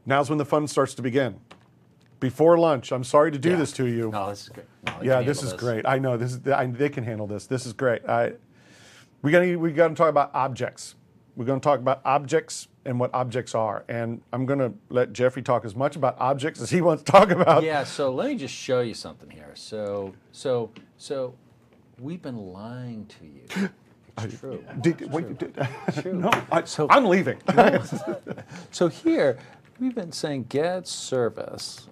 Now's when the fun starts to begin. Before lunch, I'm sorry to do this to you. No, this is great. No, Yeah, this is great. I know they can handle this. This is great. We got to talk about objects. We're going to talk about objects and what objects are. And I'm going to let Jeffrey talk as much about objects as he wants to talk about. Yeah. So let me just show you something here. So we've been lying to you. It's true. It's true. No, I'm leaving. So here, we've been saying get service,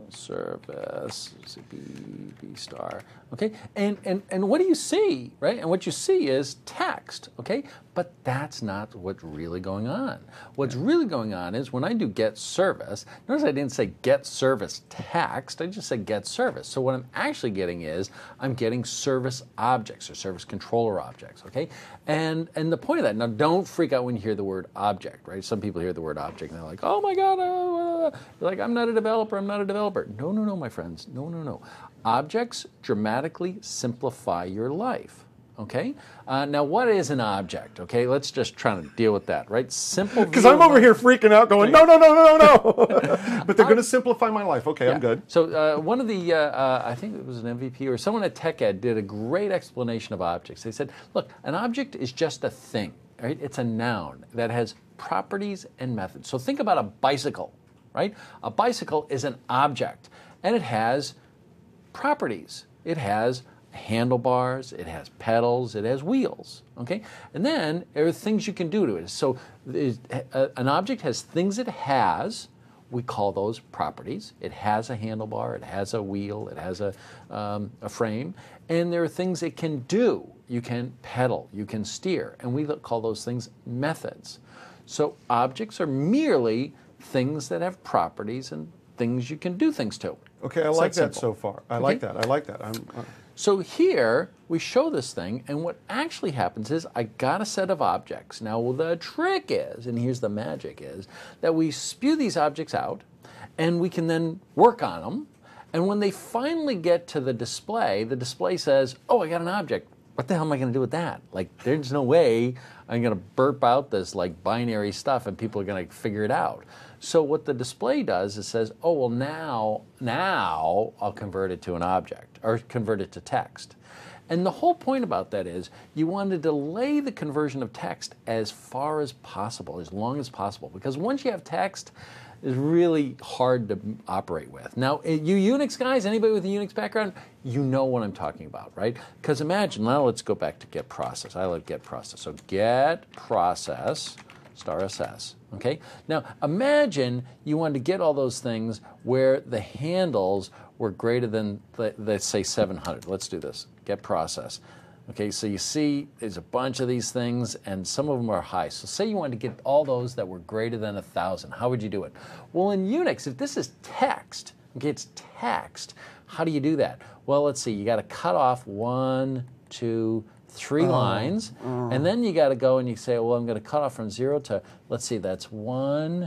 B star, okay? And what do you see, right? And what you see is text, okay? But that's not what's really going on. What's really going on is when I do get service, notice I didn't say get service text, I just said get service. So what I'm actually getting is I'm getting service objects or service controller objects, okay? And the point of that, now don't freak out when you hear the word object, right? Some people hear the word object and they're like, oh my God, you're like, I'm not a developer, I'm not a developer. No, my friends, no. Objects dramatically simplify your life. Okay. Now, what is an object? Okay, let's just try to deal with that, right? Simple. Because I'm over here freaking out, going, no. But they're going to simplify my life. Okay, yeah. I'm good. So one of the, I think it was an MVP or someone at TechEd did a great explanation of objects. They said, look, an object is just a thing, right? It's a noun that has properties and methods. So think about a bicycle, right? A bicycle is an object, and it has properties. It has handlebars, it has pedals, it has wheels, okay? And then there are things you can do to it. So an object has things it has, we call those properties. It has a handlebar, it has a wheel, it has a frame, and there are things it can do. You can pedal, you can steer, and we call those things methods. So objects are merely things that have properties and things you can do things to. Okay, I like that so far. I like that. So here, we show this thing, and what actually happens is I got a set of objects. Now, the trick is, and here's the magic is, that we spew these objects out, and we can then work on them, and when they finally get to the display says, oh, I got an object. What the hell am I going to do with that? Like, there's no way I'm going to burp out this, like, binary stuff, and people are going to figure it out. So what the display does is says, oh, well, now I'll convert it to an object or convert it to text. And the whole point about that is you want to delay the conversion of text as far as possible, as long as possible, because once you have text, it's really hard to operate with. Now, you Unix guys, anybody with a Unix background, you know what I'm talking about, right? Because imagine, now let's go back to get process. I like get process. So get process *SS. Okay? Now, imagine you wanted to get all those things where the handles were greater than, let's say, 700. Let's do this. Get process. Okay, so you see there's a bunch of these things, and some of them are high. So say you wanted to get all those that were greater than 1,000. How would you do it? Well, in Unix, if this is text, okay, it's text, how do you do that? Well, let's see. You got to cut off 1, 2, 3 lines, and then you got to go and you say, well, I'm going to cut off from 0 to, let's see, that's 1,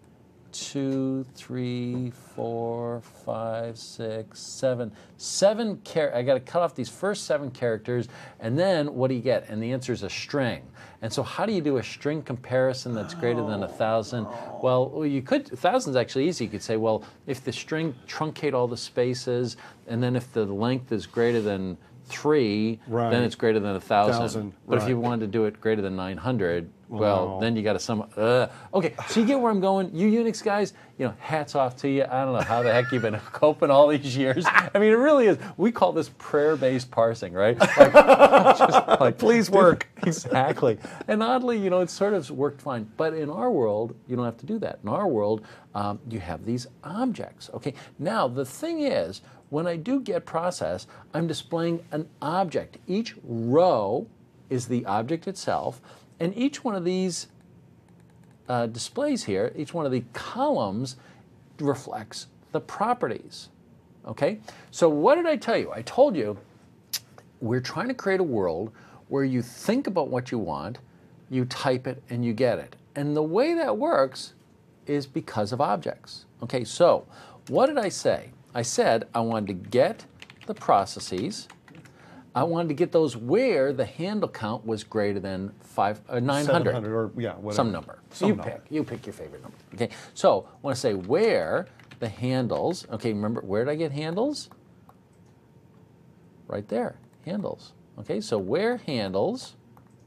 2, 3, 4, 5, 6, 7. I got to cut off these first 7 characters, and then what do you get? And the answer is a string. And so how do you do a string comparison that's greater than 1,000? Well, you could, 1,000 is actually easy. You could say, well, if the string truncate all the spaces, and then if the length is greater than 3, then it's greater than 1,000. But if you wanted to do it greater than 900, well, then you got to sum. Okay, so you get where I'm going. You Unix guys, hats off to you. I don't know how the heck you've been coping all these years. I mean, it really is. We call this prayer-based parsing, right? Like please work. Exactly. And oddly, it sort of worked fine. But in our world, you don't have to do that. In our world, you have these objects. Okay. Now the thing is, when I do get process, I'm displaying an object. Each row is the object itself, and each one of these displays here, each one of the columns reflects the properties. Okay? So what did I tell you? I told you we're trying to create a world where you think about what you want, you type it, and you get it. And the way that works is because of objects. Okay, so what did I say? I said I wanted to get the processes, I wanted to get those where the handle count was greater than 900. 700 or whatever. Some number. Some you number. pick. You pick your favorite number. Okay. So I want to say where the handles. Okay. Remember, where did I get handles? Right there. Handles. Okay. So where handles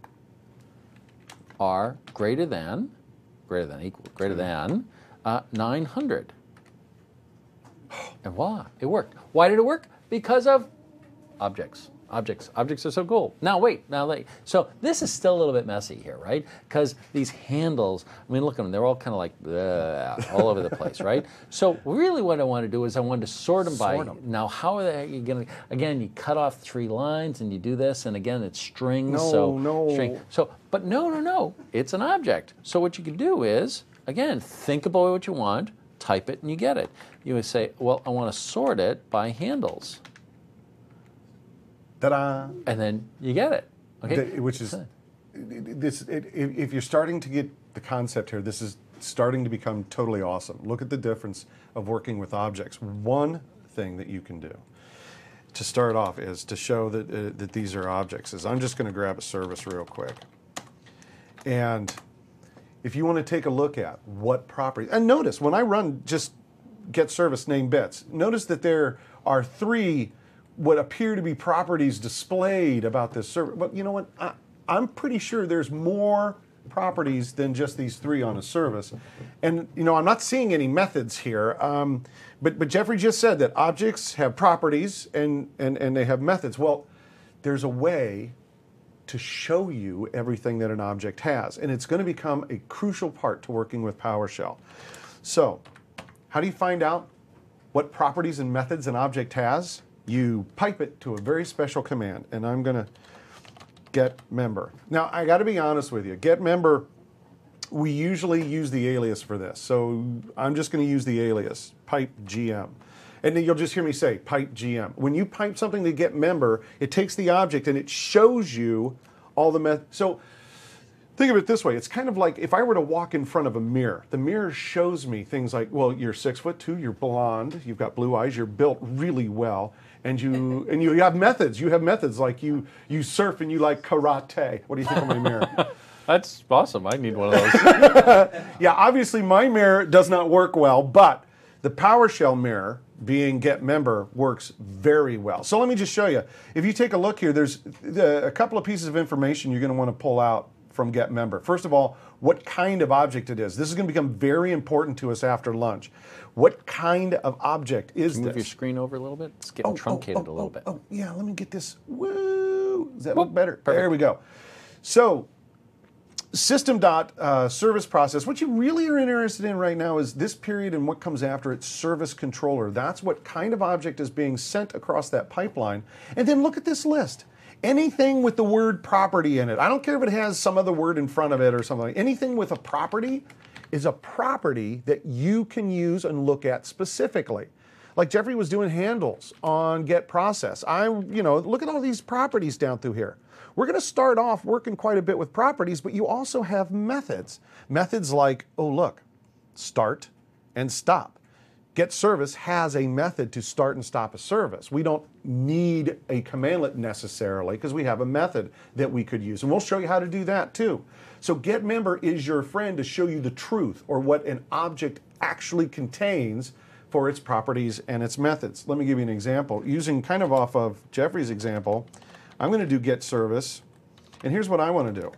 are greater than 900. And voila, it worked. Why did it work? Because of objects. Objects are so cool. Now wait. So this is still a little bit messy here, right? Because these handles, I mean, look at them. They're all kind of like all over the place, right? So really what I want to do is I wanted to sort them by. Now how are you going to, again, you cut off 3 lines and you do this, and again, it's strings. String. But no. It's an object. So what you can do is, again, think about what you want, type it, and you get it. You would say, well, I want to sort it by handles. Ta-da! And then you get it. Okay. Which is, if you're starting to get the concept here, this is starting to become totally awesome. Look at the difference of working with objects. One thing that you can do to start off is to show that these are objects. Is I'm just going to grab a service real quick. And if you want to take a look at what properties, and notice when I run just get service name bits, notice that there are 3 what appear to be properties displayed about this service. But you know what? I'm pretty sure there's more properties than just these 3 on a service. And you know, I'm not seeing any methods here. But Jeffrey just said that objects have properties and they have methods. Well, there's a way to show you everything that an object has. And it's going to become a crucial part to working with PowerShell. So, how do you find out what properties and methods an object has? You pipe it to a very special command, and I'm going to get member. Now, I got to be honest with you. Get member, we usually use the alias for this. So I'm just going to use the alias, pipe GM. And then you'll just hear me say pipe GM. When you pipe something to get member, it takes the object and it shows you all the methods. So think of it this way. It's kind of like if I were to walk in front of a mirror, the mirror shows me things like, well, you're 6'2", you're blonde, you've got blue eyes, you're built really well, and you have methods. You have methods like you surf and you like karate. What do you think of my mirror? That's awesome. I need one of those. Yeah, obviously my mirror does not work well, but the PowerShell mirror, being get member, works very well. So let me just show you. If you take a look here, there's a couple of pieces of information you're going to want to pull out from get member. First of all, what kind of object it is. This is going to become very important to us after lunch. What kind of object is this? Move your screen over a little bit. It's getting truncated a little bit. Oh, yeah, let me get this. Woo! Does that look better? Perfect. There we go. So, system.service process. What you really are interested in right now is this period and what comes after it, service controller. That's what kind of object is being sent across that pipeline. And then look at this list. Anything with the word property in it. I don't care if it has some other word in front of it or something. Anything with a property is a property that you can use and look at specifically. Like Jeffrey was doing handles on get process. Look at all these properties down through here. We're going to start off working quite a bit with properties, but you also have methods. Methods like, oh look, start and stop. Get service has a method to start and stop a service. We don't need a commandlet necessarily because we have a method that we could use. And we'll show you how to do that too. So get member is your friend to show you the truth or what an object actually contains for its properties and its methods. Let me give you an example. Using kind of off of Jeffrey's example, I'm going to do get service. And here's what I want to do.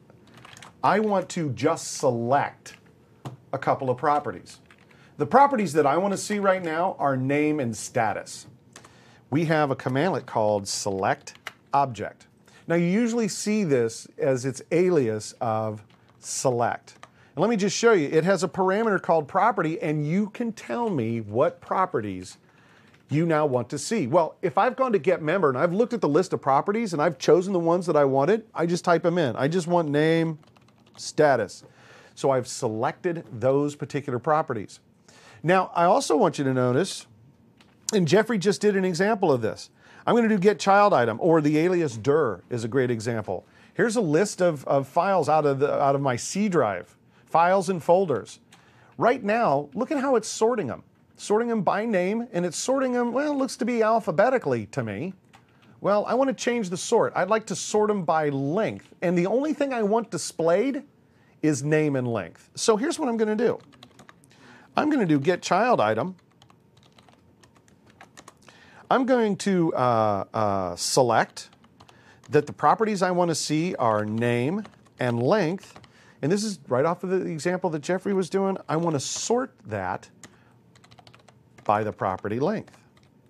I want to just select a couple of properties. The properties that I want to see right now are name and status. We have a commandlet called select object. Now you usually see this as its alias of select. And let me just show you, it has a parameter called property and you can tell me what properties you now want to see. Well, if I've gone to get member and I've looked at the list of properties and I've chosen the ones that I wanted, I just type them in. I just want name, status. So I've selected those particular properties. Now, I also want you to notice, and Jeffrey just did an example of this. I'm going to do get child item, or the alias dir is a great example. Here's a list of files out of my C drive, files and folders. Right now, look at how it's sorting them. Sorting them by name, and it's sorting them, well, it looks to be alphabetically to me. Well, I want to change the sort. I'd like to sort them by length. And the only thing I want displayed is name and length. So here's what I'm going to do. I'm going to do get child item. I'm going to select that the properties I want to see are name and length. And this is right off of the example that Jeffrey was doing. I want to sort that by the property length.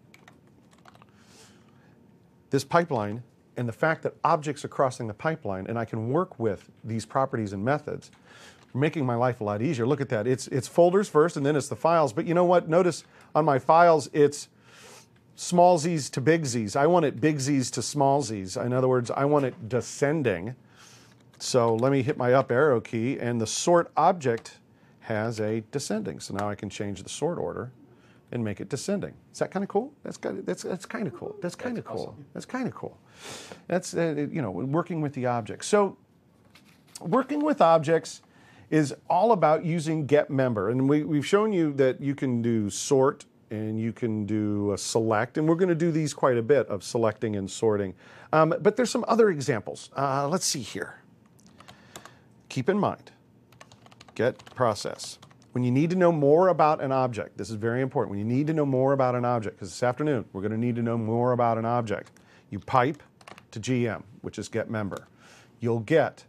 This pipeline and the fact that objects are crossing the pipeline and I can work with these properties and methods, making my life a lot easier. Look at that. It's folders first and then it's the files. But you know what? Notice on my files, it's small z's to big z's. I want it big z's to small z's. In other words, I want it descending. So let me hit my up arrow key and the sort object has a descending. So now I can change the sort order and make it descending. Is that kind of cool? That's kind of cool. That's kind of cool. Awesome. That's kind of cool. That's you know, working with the objects. So working with objects is all about using get member, and we've shown you that you can do sort and you can do a select, and we're going to do these quite a bit of selecting and sorting. But there's some other examples. Let's see here. Keep in mind, get process. When you need to know more about an object, this is very important. When you need to know more about an object, because this afternoon we're going to need to know more about an object, you pipe to GM, which is get member. You'll get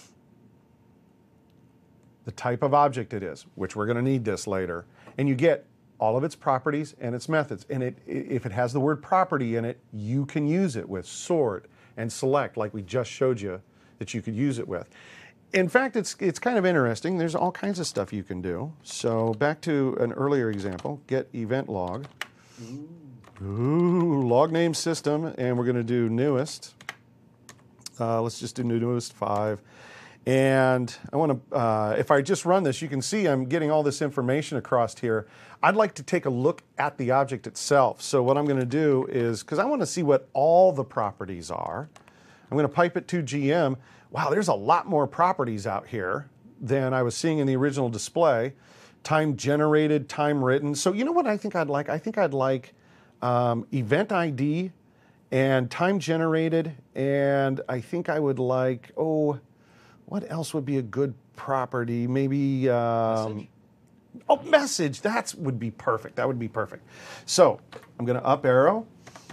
the type of object it is, which we're going to need this later, and you get all of its properties and its methods. And if it has the word property in it, you can use it with sort and select, like we just showed you that you could use it with. In fact, it's kind of interesting. There's all kinds of stuff you can do. So back to an earlier example, get event log. Ooh, log name system, and we're going to do newest. Let's just do newest 5. And I want to, if I just run this, you can see I'm getting all this information across here. I'd like to take a look at the object itself. So what I'm going to do is, because I want to see what all the properties are, I'm going to pipe it to GM. Wow, there's a lot more properties out here than I was seeing in the original display. Time generated, time written. So you know what I think I'd like? I think I'd like event ID and time generated, and I think I would like, what else would be a good property? Maybe, Message. Message. That would be perfect. That would be perfect. So I'm going to up arrow,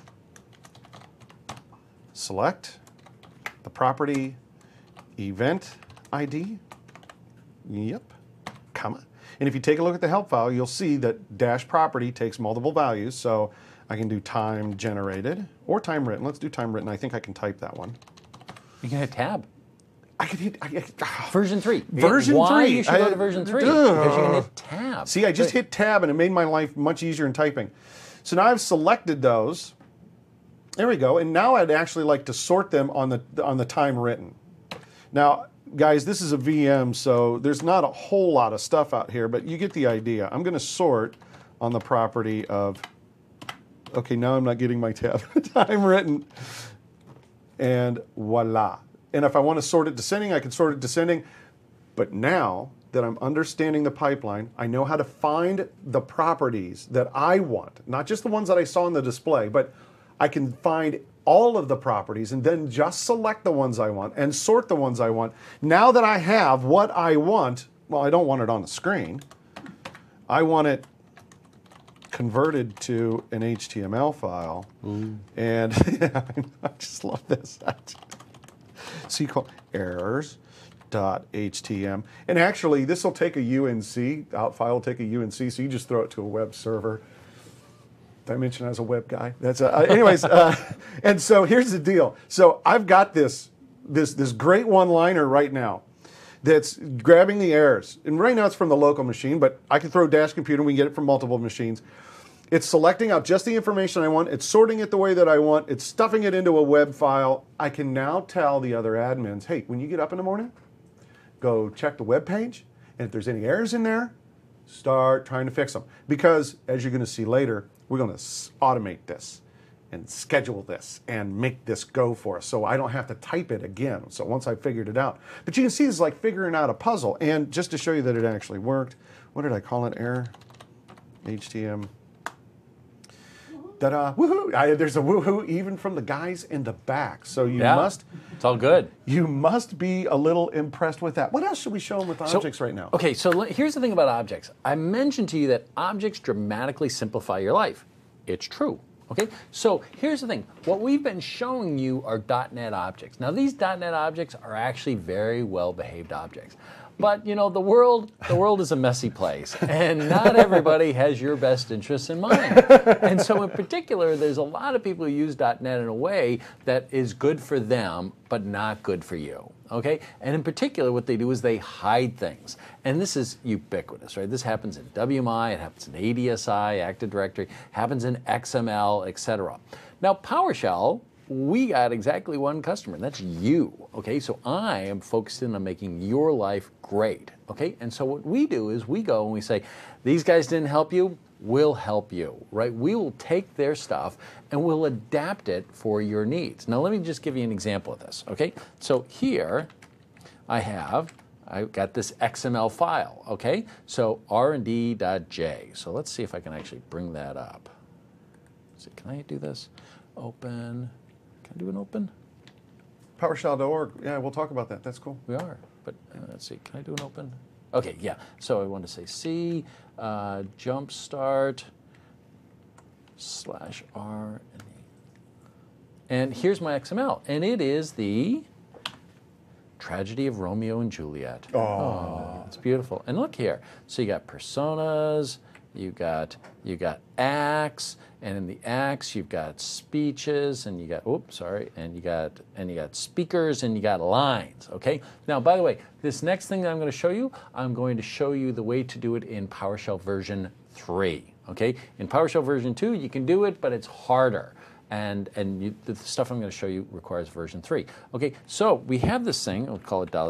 select the property event ID. Yep, comma. And if you take a look at the help file, you'll see that dash property takes multiple values. So I can do time generated or time written. Let's do time written. I think I can type that one. You can hit tab. I could hit Version 3. Version 3. Why you should go to version 3? Because you can hit tab. See, I just hit tab and it made my life much easier in typing. So now I've selected those. There we go. And now I'd actually like to sort them on the time written. Now, guys, this is a VM, so there's not a whole lot of stuff out here, but you get the idea. I'm going to sort on the property of, okay, now I'm not getting my tab, time written, and voila. And if I want to sort it descending, I can sort it descending. But now that I'm understanding the pipeline, I know how to find the properties that I want, not just the ones that I saw in the display, but I can find all of the properties and then just select the ones I want and sort the ones I want. Now that I have what I want, well, I don't want it on the screen. I want it converted to an HTML file. And I just love this. So you call errors.htm. And actually, this will take a UNC, out file will take a UNC, so you just throw it to a web server. Did I mention I was a web guy? That's anyways. And so here's the deal. So I've got this great one-liner right now that's grabbing the errors. And right now it's from the local machine, but I can throw dash computer and we can get it from multiple machines. It's selecting out just the information I want. It's sorting it the way that I want. It's stuffing it into a web file. I can now tell the other admins, hey, when you get up in the morning, go check the web page. And if there's any errors in there, start trying to fix them. Because as you're going to see later, we're going to automate this and schedule this and make this go for us so I don't have to type it again. So once I've figured it out. But you can see it's like figuring out a puzzle. And just to show you that it actually worked, what did I call it? Error HTML. Ta-da! Woohoo! There's a woohoo even from the guys in the back. So you Yeah. must It's all good. you must be a little impressed with that. What else should we show them with objects right now? Okay, so here's the thing about objects. I mentioned to you that objects dramatically simplify your life. It's true. Okay, so here's the thing. What we've been showing you are .NET objects. Now, these .NET objects are actually very well-behaved objects. But, you know, the world is a messy place, and not everybody has your best interests in mind. And so in particular, there's a lot of people who use .NET in a way that is good for them, but not good for you. Okay? And in particular, what they do is they hide things. And this is ubiquitous, right? This happens in WMI, it happens in ADSI, Active Directory, happens in XML, etc. Now, PowerShell, we got exactly one customer, and that's you, okay? So I am focused in on making your life great, okay? And so what we do is we go and we say, these guys didn't help you, we'll help you, right? We will take their stuff and we'll adapt it for your needs. Now let me just give you an example of this, okay? So here I've got this XML file, okay? So rnd.j. So let's see if I can actually bring that up. Let's see, can I do this? Open. Can I do an open? PowerShell.org. Yeah, we'll talk about that. That's cool. We are, but let's see. Can I do an open? Okay, yeah. So I want to say C jumpstart /r and here's my XML, and it is the Tragedy of Romeo and Juliet. Oh, it's beautiful. And look here. So you got personas. You got acts, and in the acts you've got speeches, and you got and you got speakers, and you got lines. Okay. Now, by the way, this next thing that I'm going to show you the way to do it in PowerShell version 3. Okay. In PowerShell version 2, you can do it, but it's harder. And the stuff I'm going to show you requires version 3. Okay. So we have this thing. We'll call it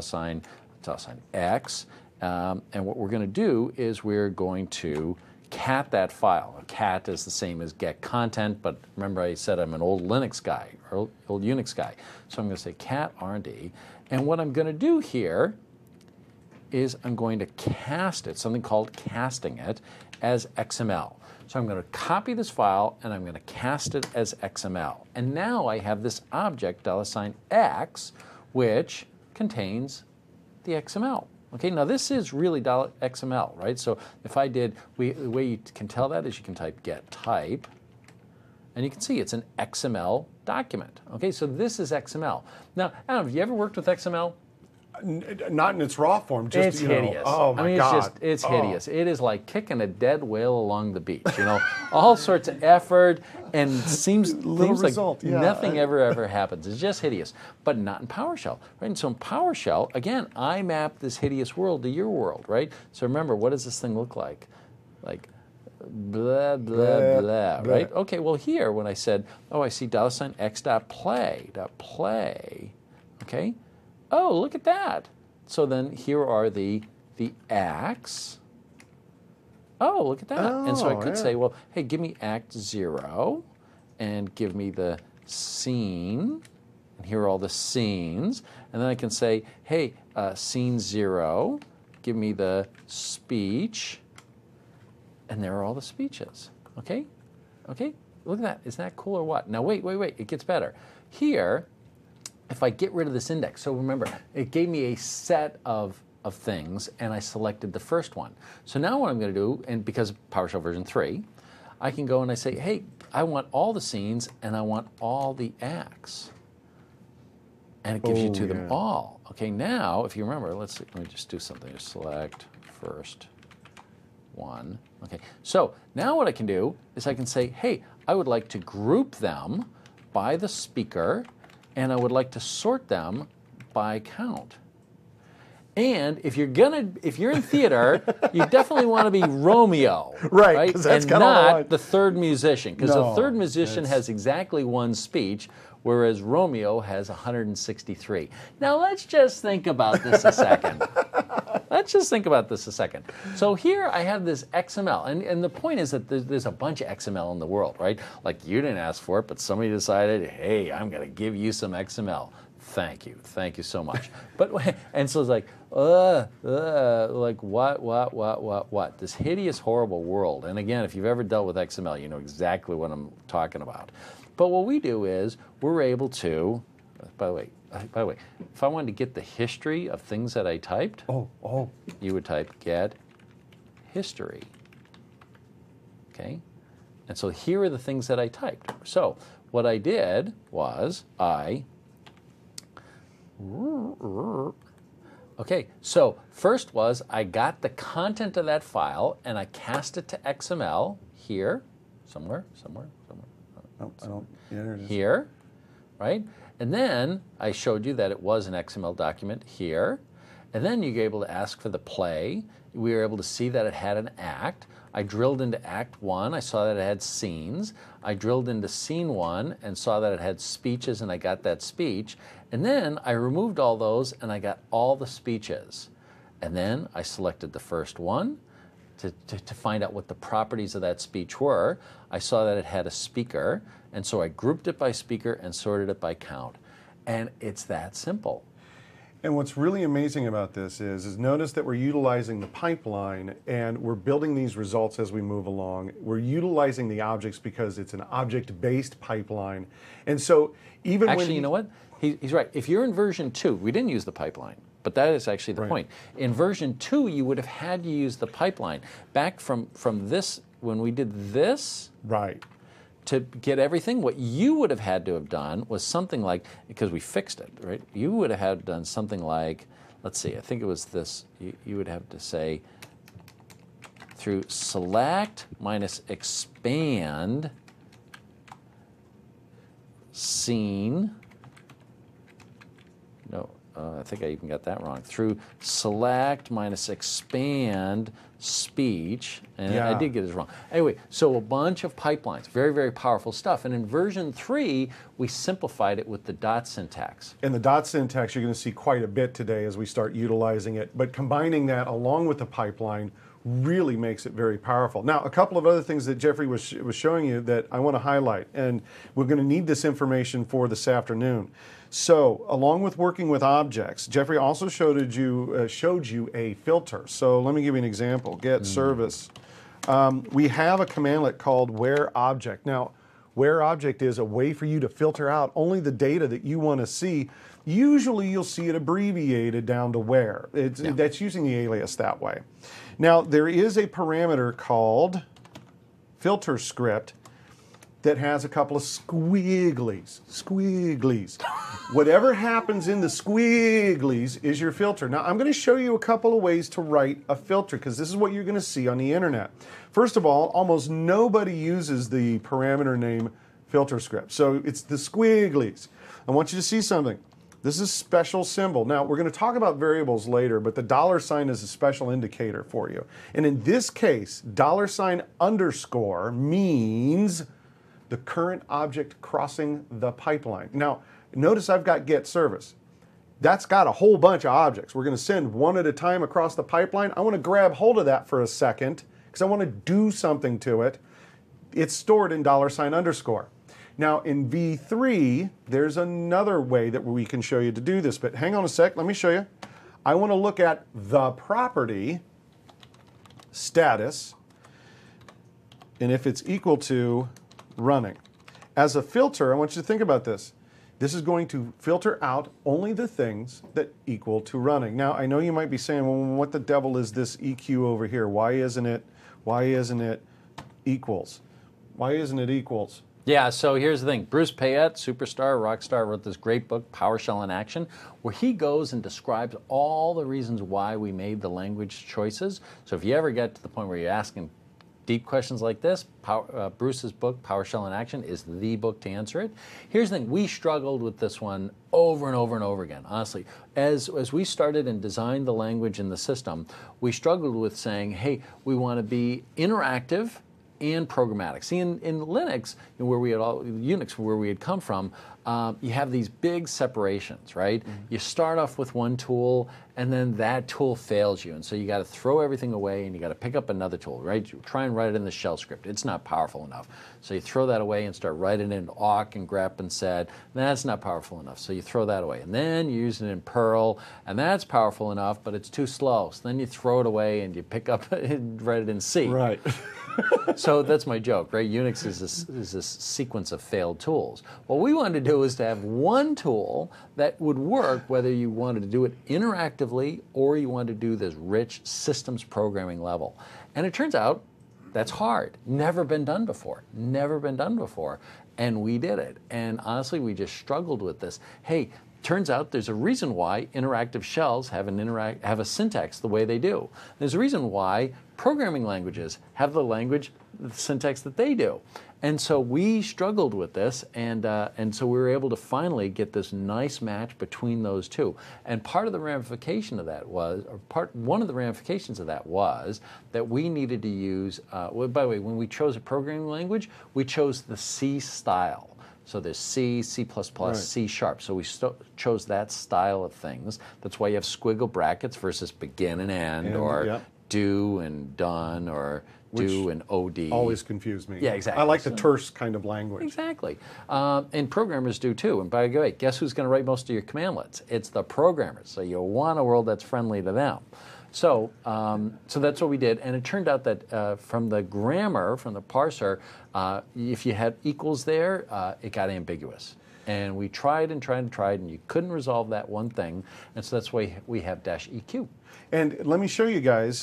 $$X. And what we're going to do is we're going to cat that file. A cat is the same as get content, but remember I said I'm an old Linux guy, or old Unix guy. So I'm going to say cat rnd. And what I'm going to do here is I'm going to cast it, something called casting it, as XML. So I'm going to copy this file and I'm going to cast it as XML. And now I have this object $X, which contains the XML. Okay, now this is really $XML, right? So if I did, the way you can tell that is you can type get type, and you can see it's an XML document. Okay, so this is XML. Now, Adam, have you ever worked with XML? Not in its raw form. Just, It's hideous. Oh my God. It's hideous. It is like kicking a dead whale along the beach. You know, all sorts of effort, and seems result, like yeah. nothing ever happens. It's just hideous. But not in PowerShell, right? And so in PowerShell, again, I map this hideous world to your world, right? So remember, what does this thing look like? Like blah blah blah, right? Okay. Well, here when I said, oh, I see $x.play. Okay. Oh, look at that. So then here are the acts. Oh, look at that. And so I could say, well, hey, give me act 0 and give me the scene. And here are all the scenes. And then I can say, hey, scene 0, give me the speech. And there are all the speeches. Okay? Okay? Look at that. Isn't that cool or what? Now, wait. It gets better. Here, if I get rid of this index, so remember, it gave me a set of things, and I selected the first one. So now what I'm going to do, and because of PowerShell version 3, I can go and I say, hey, I want all the scenes, and I want all the acts. And it gives you to them all. Okay, now, if you remember, let me just do something. Select first one. Okay, so now what I can do is I can say, hey, I would like to group them by the speaker, and I would like to sort them by count. And if you're in theater, you definitely want to be Romeo, right? That's and got all not the third musician, because the third musician has exactly one speech, whereas Romeo has 163. Now let's just think about this a second. So here I have this XML, and the point is that there's a bunch of XML in the world, right? Like you didn't ask for it, but somebody decided, hey, I'm going to give you some XML. Thank you so much. And so it's like, like what? This hideous, horrible world. And again, if you've ever dealt with XML, you know exactly what I'm talking about. But what we do is we're able to, by the way, if I wanted to get the history of things that I typed, you would type get history. Okay? And so here are the things that I typed. So what I did was okay, so first was I got the content of that file and I cast it to XML here, somewhere. No, I don't. Yeah, there it is. Here, right? And then I showed you that it was an XML document here. And then you were able to ask for the play. We were able to see that it had an act. I drilled into Act 1. I saw that it had scenes. I drilled into Scene 1 and saw that it had speeches, and I got that speech. And then I removed all those, and I got all the speeches. And then I selected the first one to find out what the properties of that speech were. I saw that it had a speaker, and so I grouped it by speaker and sorted it by count. And it's that simple. And what's really amazing about this is notice that we're utilizing the pipeline and we're building these results as we move along. We're utilizing the objects because it's an object-based pipeline. And so even actually, you know what? He's right. If you're in version 2, we didn't use the pipeline, but that is actually the point. In version 2, you would have had to use the pipeline. Back from this, when we did this, right, to get everything, what you would have had to have done was something like, because we fixed it, right? You would have had done something like, let's see, I think it was this. You would have to say, through select minus expand scene. No, I think I even got that wrong. Through select minus expand speech, and I did get it wrong. Anyway, so a bunch of pipelines, very, very powerful stuff. And in version 3, we simplified it with the dot syntax. And the dot syntax you're going to see quite a bit today as we start utilizing it. But combining that along with the pipeline really makes it very powerful. Now, a couple of other things that Jeffrey was showing you that I want to highlight, and we're going to need this information for this afternoon. So, along with working with objects, Jeffrey also showed you a filter. So, let me give you an example. Get service. We have a cmdlet called where object. Now, where object is a way for you to filter out only the data that you want to see. Usually, you'll see it abbreviated down to where. That's using the alias that way. Now, there is a parameter called filter script that has a couple of squigglies. Whatever happens in the squigglies is your filter. Now, I'm going to show you a couple of ways to write a filter because this is what you're going to see on the internet. First of all, almost nobody uses the parameter name filter script. So it's the squigglies. I want you to see something. This is a special symbol. Now, we're going to talk about variables later, but the $ is a special indicator for you. And in this case, $_ means the current object crossing the pipeline. Now, notice I've got get service. That's got a whole bunch of objects. We're going to send one at a time across the pipeline. I want to grab hold of that for a second because I want to do something to it. It's stored in $_. Now, in V3, there's another way that we can show you to do this, but hang on a sec, let me show you. I want to look at the property status, and if it's equal to running. As a filter, I want you to think about this. This is going to filter out only the things that equal to running. Now, I know you might be saying, well, what the devil is this EQ over here? Why isn't it equals? Why isn't it equals? Yeah, so here's the thing. Bruce Payette, superstar, rock star, wrote this great book, PowerShell in Action, where he goes and describes all the reasons why we made the language choices. So if you ever get to the point where you're asking deep questions like this, Bruce's book, PowerShell in Action, is the book to answer it. Here's the thing. We struggled with this one over and over and over again, honestly. As we started and designed the language in the system, we struggled with saying, hey, we want to be interactive and programmatic. See, in Linux, where we had Unix, where we had come from, you have these big separations, right? You start off with one tool, and then that tool fails you, and so you got to throw everything away, and you got to pick up another tool, right? You try and write it in the shell script. It's not powerful enough, so you throw that away and start writing it in awk and grep and sed. That's not powerful enough, so you throw that away, and then you use it in Perl, and that's powerful enough, but it's too slow. So then you throw it away and you pick up and write it in C. Right. So that's my joke, right? Unix is this sequence of failed tools. What we wanted to do is to have one tool that would work whether you wanted to do it interactively or you wanted to do this rich systems programming level. And it turns out that's hard. Never been done before. Never been done before. And we did it. And honestly, we just struggled with this. Hey, turns out there's a reason why interactive shells have a syntax the way they do. There's a reason why programming languages have the syntax that they do. And so we struggled with this, and so we were able to finally get this nice match between those two. And part of the ramification of that was, one of the ramifications of that was that we needed to use, well, by the way, when we chose a programming language, we chose the C style. So there's C, C++, right. C#. So we chose that style of things. That's why you have squiggle brackets versus begin and end, or yep. do and done, or do and OD. Always confused me. Yeah, exactly. I like the terse kind of language. Exactly. And programmers do too. And by the way, guess who's going to write most of your commandlets? It's the programmers. So you want a world that's friendly to them. So, so that's what we did, and it turned out that from the grammar, from the parser, if you had equals there, it got ambiguous. And we tried and tried and tried, and you couldn't resolve that one thing, and so that's why we have -EQ. And let me show you guys.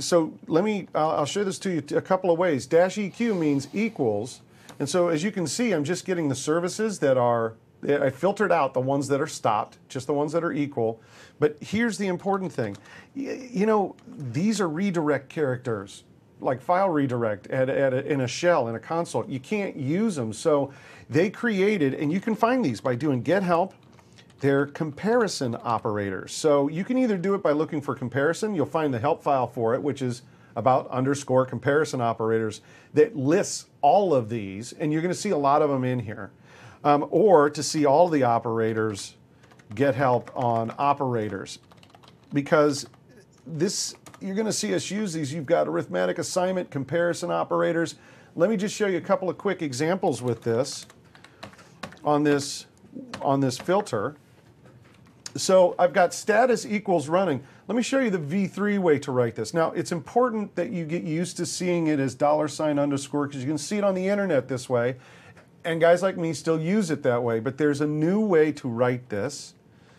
I'll show this to you a couple of ways. -EQ means equals, and so as you can see, I'm just getting the services that are, I filtered out the ones that are stopped, just the ones that are equal. But here's the important thing. You know, these are redirect characters, like file redirect in a shell, in a console. You can't use them. So they created, and you can find these by doing get help. They're comparison operators. So you can either do it by looking for comparison. You'll find the help file for it, which is about _ comparison operators that lists all of these. And you're going to see a lot of them in here. Or to see all the operators, get help on operators, because you're going to see us use these. You've got arithmetic assignment, comparison operators. Let me just show you a couple of quick examples with this on this filter. So I've got status equals running. Let me show you the V3 way to write this. Now, it's important that you get used to seeing it as $_ because you can see it on the internet this way. And guys like me still use it that way, but there's a new way to write this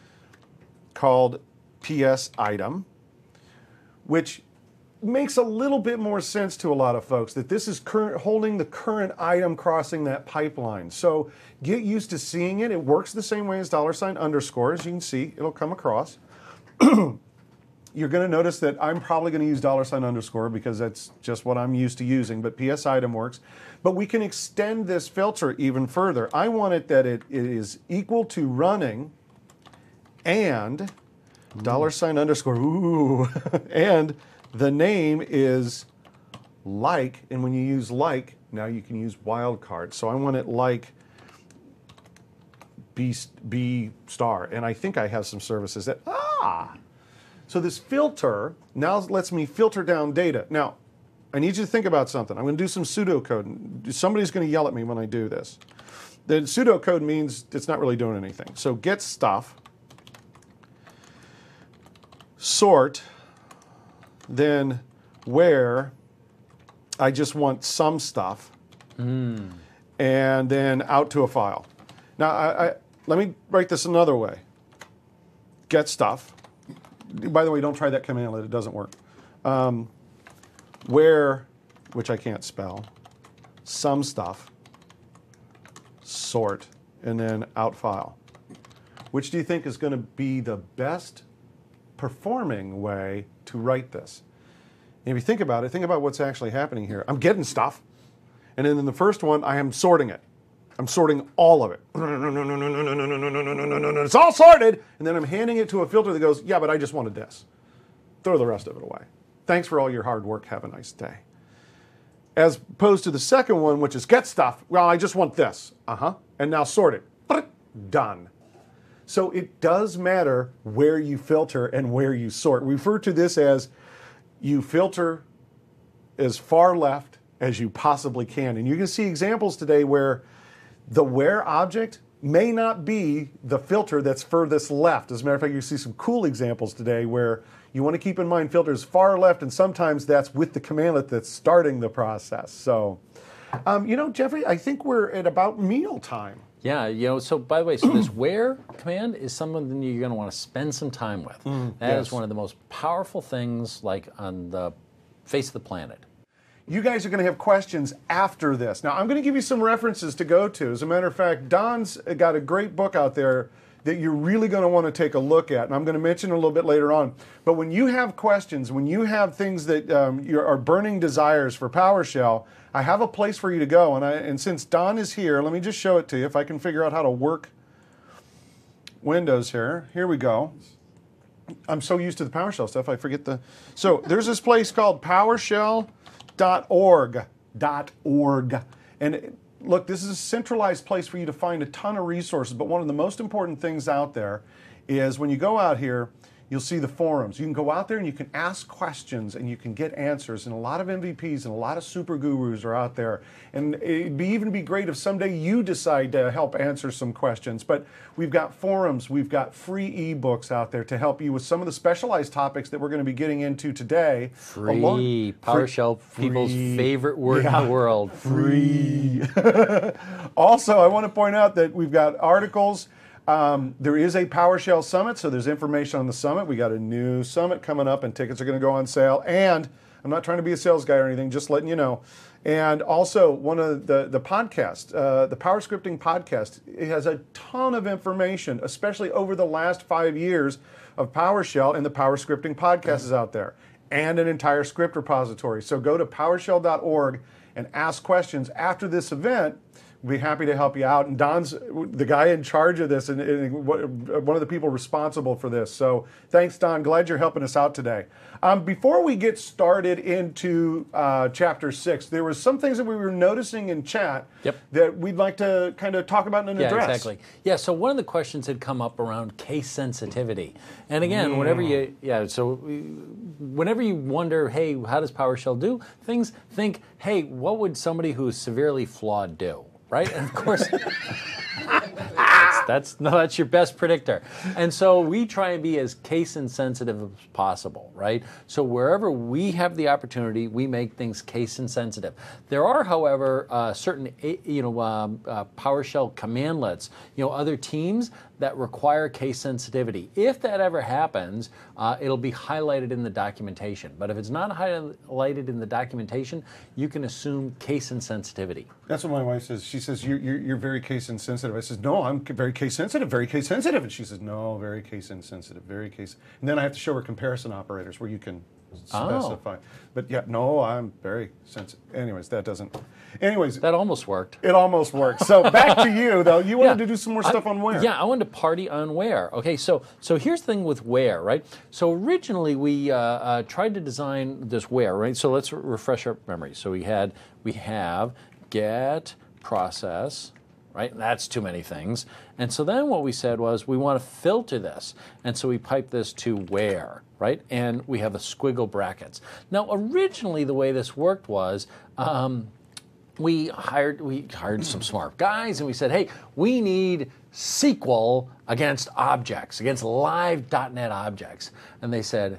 called PS item, which makes a little bit more sense to a lot of folks, that this is holding the current item crossing that pipeline. So get used to seeing it. It works the same way as $_ as you can see, it'll come across. You're going to notice that I'm probably going to use $_ because that's just what I'm used to using, but PS item works. But we can extend this filter even further. I want it that it is equal to running and $_ ooh, and the name is like, and when you use like, now you can use wildcard. So I want it like B star, and I think I have some services that, so this filter now lets me filter down data. Now, I need you to think about something. I'm going to do some pseudocode. Somebody's going to yell at me when I do this. The pseudocode means it's not really doing anything. So get stuff, sort, then where I just want some stuff, and then out to a file. Now, let me write this another way. Get stuff. By the way, don't try that commandlet. It doesn't work. Where, which I can't spell, some stuff, sort, and then out file. Which do you think is going to be the best performing way to write this? And if you think about it, think about what's actually happening here. I'm getting stuff, and then in the first one, I am sorting it. I'm sorting all of it. It's all sorted, and then I'm handing it to a filter that goes, yeah, but I just wanted this. Throw the rest of it away. Thanks for all your hard work. Have a nice day. as opposed to the second one, which is get stuff. Well, I just want this. And now sort it. Done. So it does matter where you filter and where you sort. We refer to this as you filter as far left as you possibly can. And you can see examples today where the where object may not be the filter that's furthest left. As a matter of fact, you see some cool examples today where you want to keep in mind filters far left, and sometimes that's with the commandlet that's starting the process. So, Jeffrey, I think we're at about meal time. Yeah, so by the way, so this where command is something you're going to want to spend some time with. That is one of the most powerful things like on the face of the planet. You guys are going to have questions after this. Now, I'm going to give you some references to go to. As a matter of fact, Don's got a great book out there that you're really going to want to take a look at, and I'm going to mention a little bit later on. But when you have questions, when you have things that are burning desires for PowerShell, I have a place for you to go. And since Don is here, let me just show it to you if I can figure out how to work Windows here. Here we go. I'm so used to the PowerShell stuff, I forget the... So there's this place called PowerShell.org. And look, this is a centralized place for you to find a ton of resources, but one of the most important things out there is when you go out here, you'll see the forums. You can go out there and you can ask questions and you can get answers. And a lot of MVPs and a lot of super gurus are out there. And it'd even be great if someday you decide to help answer some questions. But we've got forums, we've got free ebooks out there to help you with some of the specialized topics that we're going to be getting into today. Free. PowerShell, people's favorite word in the world. Free. Also, I want to point out that we've got articles. There is a PowerShell Summit, so there's information on the summit. We got a new summit coming up, and tickets are going to go on sale. And I'm not trying to be a sales guy or anything, just letting you know. And also, one of the podcast, the Power Scripting podcast, it has a ton of information, especially over the last 5 years of PowerShell, and the Power Scripting podcast is out there, and an entire script repository. So go to PowerShell.org and ask questions after this event. We'll be happy to help you out. And Don's the guy in charge of this and one of the people responsible for this. So thanks, Don. Glad you're helping us out today. Before we get started into Chapter 6, there were some things that we were noticing in chat that we'd like to kind of talk about and address. Yeah, exactly. Yeah, so one of the questions had come up around case sensitivity. And again, whenever you wonder, hey, how does PowerShell do things, think, hey, what would somebody who's severely flawed do? Right? And of course, that's your best predictor. And so we try and be as case insensitive as possible, right? So wherever we have the opportunity, we make things case insensitive. There are, however, certain PowerShell commandlets, other teams that require case sensitivity. If that ever happens, it'll be highlighted in the documentation. But if it's not highlighted in the documentation, you can assume case insensitivity. That's what my wife says. She says, you're very case insensitive. I says, no, I'm very case sensitive, very case sensitive. And she says, no, very case insensitive, very case. And then I have to show her comparison operators where you can specify. But yeah, no, I'm very sensitive. Anyways, that almost worked. It almost worked. So back to you, though. You wanted to do some more stuff on where. Yeah, I wanted to party on where. Okay, so here's the thing with where, right? So originally we tried to design this where, right? So let's refresh our memory. So we have get process, right? That's too many things. And so then what we said was we want to filter this. And so we pipe this to where, right? And we have the squiggle brackets. Now, originally the way this worked was we hired some smart guys and we said, hey, we need SQL against objects, against live .NET objects. And they said,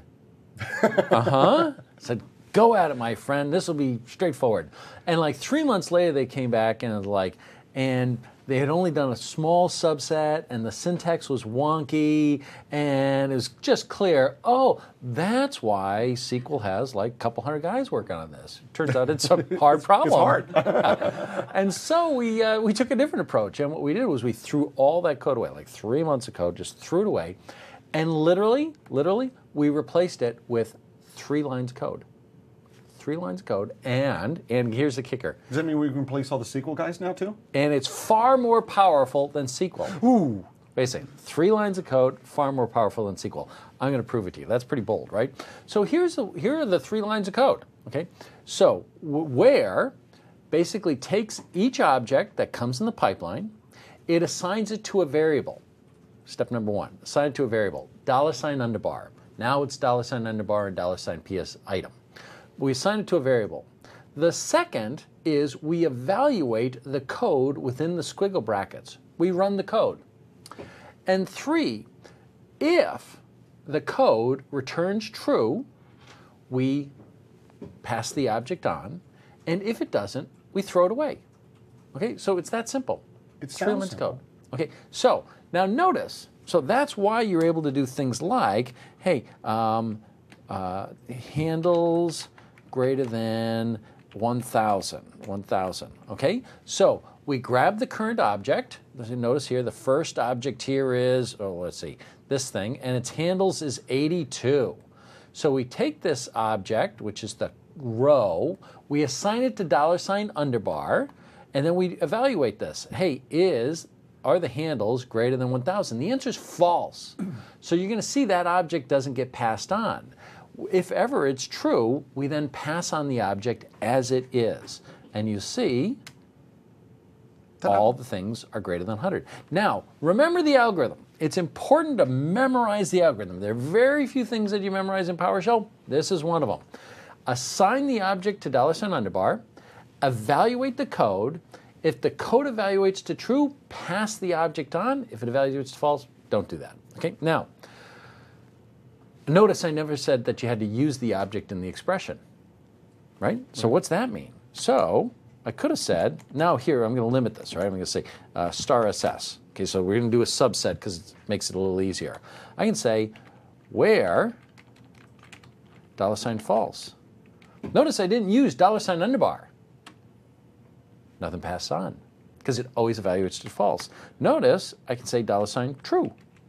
said, go at it, my friend. This will be straightforward. And like 3 months later, they came back and they had only done a small subset, and the syntax was wonky, and it was just clear, oh, that's why SQL has like a couple hundred guys working on this. Turns out it's a hard problem. It's hard. And so we took a different approach, and what we did was we threw all that code away, like 3 months of code, just threw it away, and literally, we replaced it with 3 lines of code. 3 lines of code, and here's the kicker. Does that mean we can replace all the SQL guys now too? And it's far more powerful than SQL. Ooh. Basically, 3 lines of code, far more powerful than SQL. I'm going to prove it to you. That's pretty bold, right? So here are the 3 lines of code. Okay, so where basically takes each object that comes in the pipeline, it assigns it to a variable. Step number 1, assign it to a variable. $underbar. Now it's $underbar and $PS item. We assign it to a variable. The second is we evaluate the code within the squiggle brackets. We run the code. And 3, if the code returns true, we pass the object on, and if it doesn't, we throw it away. Okay, so it's that simple. It's 3 lines of code. Okay, so now notice, so that's why you're able to do things like, hey, handles greater than 1,000, okay? So we grab the current object. Notice here, the first object here is, let's see, this thing, and its handles is 82. So we take this object, which is the row, we assign it to $underbar, and then we evaluate this. Hey, are the handles greater than 1,000? The answer is false. So you're going to see that object doesn't get passed on. If ever it's true, we then pass on the object as it is. And you see, all the things are greater than 100. Now, remember the algorithm. It's important to memorize the algorithm. There are very few things that you memorize in PowerShell. This is one of them. Assign the object to $underbar, evaluate the code. If the code evaluates to true, pass the object on. If it evaluates to false, don't do that. Okay, now, notice I never said that you had to use the object in the expression, right? So what's that mean? So I could have said, now here, I'm going to limit this, right? I'm going to say star SS. Okay, so we're going to do a subset because it makes it a little easier. I can say where $false. Notice I didn't use $underbar. Nothing passed on because it always evaluates to false. Notice I can say $true,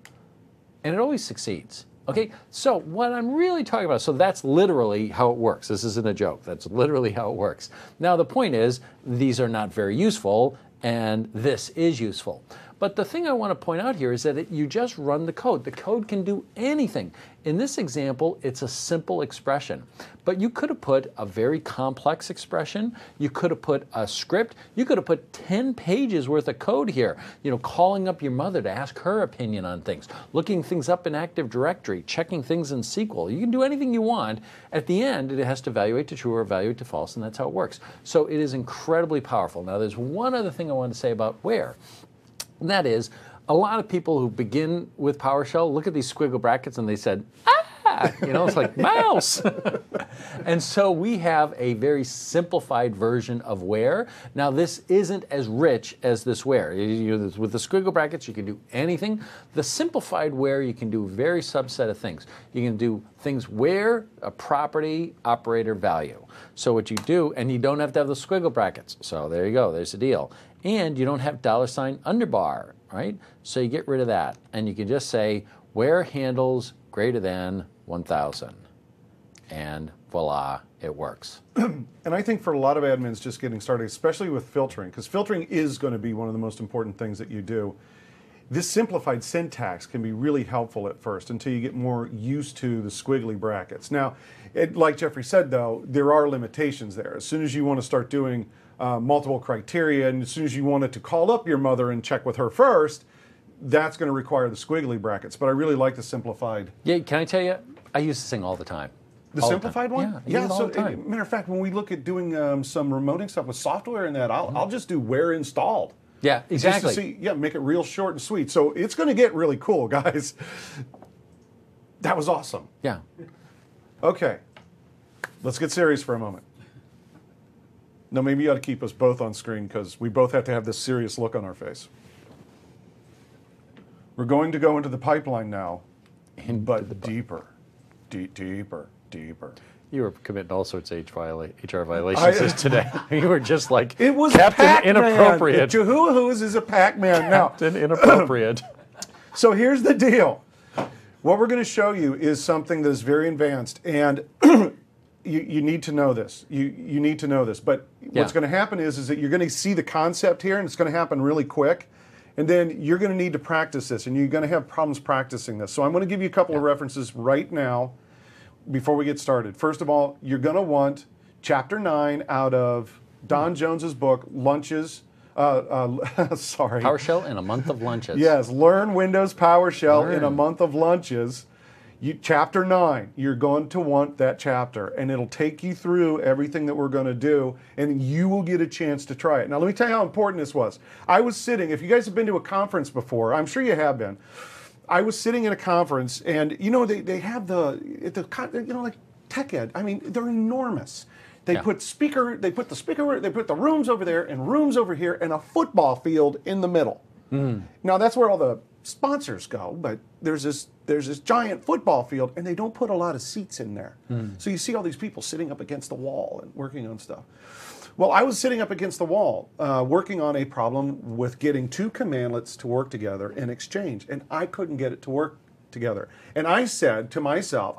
and it always succeeds. Okay, so what I'm really talking about, so that's literally how it works. This isn't a joke. That's literally how it works. Now, the point is, these are not very useful, and this is useful. But the thing I want to point out here is that you just run the code. The code can do anything. In this example, it's a simple expression. But you could have put a very complex expression. You could have put a script. You could have put 10 pages worth of code here. You know, calling up your mother to ask her opinion on things, looking things up in Active Directory, checking things in SQL. You can do anything you want. At the end, it has to evaluate to true or evaluate to false, and that's how it works. So it is incredibly powerful. Now, there's one other thing I want to say about where. And that is, a lot of people who begin with PowerShell look at these squiggle brackets and they said, it's like mouse. And so we have a very simplified version of where. Now, this isn't as rich as this where. With the squiggle brackets, you can do anything. The simplified where, you can do a very subset of things. You can do things where a property, operator, value. So what you do, and you don't have to have the squiggle brackets. So there you go, there's the deal. And you don't have $underbar, right? So you get rid of that. And you can just say where handles greater than 1,000. And voila, it works. And I think for a lot of admins just getting started, especially with filtering, because filtering is going to be one of the most important things that you do, this simplified syntax can be really helpful at first until you get more used to the squiggly brackets. Now, like Jeffrey said, though, there are limitations there. As soon as you want to start doing multiple criteria, and as soon as you wanted to call up your mother and check with her first, that's going to require the squiggly brackets. But I really like the simplified. Yeah, can I tell you, I use this thing all the time. The simplified one? Yeah, I use it all the time. Matter of fact, when we look at doing some remoting stuff with software and that, I'll just do where installed. Yeah, exactly. Just to see, make it real short and sweet. So it's going to get really cool, guys. That was awesome. Yeah. Okay, let's get serious for a moment. No, maybe you ought to keep us both on screen because we both have to have this serious look on our face. We're going to go into the pipeline now, but deeper, deeper. You were committing all sorts of HR violations today. You were just like, it was Captain Pac-Man. Inappropriate. Jehuahus is a Pac-Man now. Captain Inappropriate. So here's the deal. What we're going to show you is something that is very advanced, and you need to know this. You need to know this. But what's going to happen is that you're going to see the concept here, and it's going to happen really quick. And then you're going to need to practice this, and you're going to have problems practicing this. So I'm going to give you a couple of references right now before we get started. First of all, you're going to want chapter 9 out of Don Jones's book, Lunches. Sorry. PowerShell in a month of lunches. Yes, Learn Windows PowerShell in a month of lunches. Chapter 9, you're going to want that chapter, and it'll take you through everything that we're going to do, and you will get a chance to try it. Now, let me tell you how important this was. I was sitting, if you guys have been to a conference before, I'm sure you have been. I was sitting in a conference, and they have like Tech Ed. I mean, they're enormous. They put the rooms over there and rooms over here, and a football field in the middle. Now that's where all the sponsors go, but there's this giant football field, and they don't put a lot of seats in there. So you see all these people sitting up against the wall and working on stuff. Well, I was sitting up against the wall, working on a problem with getting two commandlets to work together in Exchange, and I couldn't get it to work together. And I said to myself,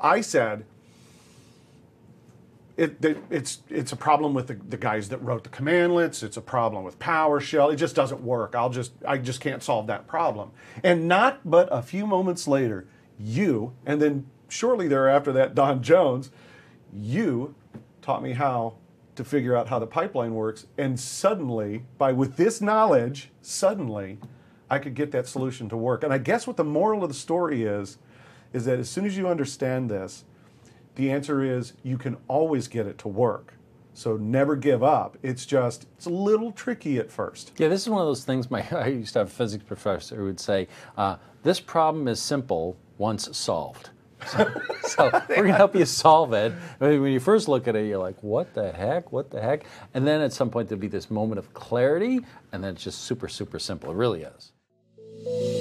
it's a problem with the guys that wrote the commandlets. It's a problem with PowerShell. It just doesn't work. I just can't solve that problem. And not but a few moments later, and then shortly thereafter that, Don Jones, you taught me how to figure out how the pipeline works. And suddenly, with this knowledge, I could get that solution to work. And I guess what the moral of the story is that as soon as you understand this, the answer is you can always get it to work. So never give up. It's a little tricky at first. Yeah, this is one of those things I used to have a physics professor who would say, this problem is simple once solved. So we're going to help you solve it. I mean, when you first look at it, you're like, what the heck? And then at some point there'll be this moment of clarity, and then it's just super, super simple. It really is.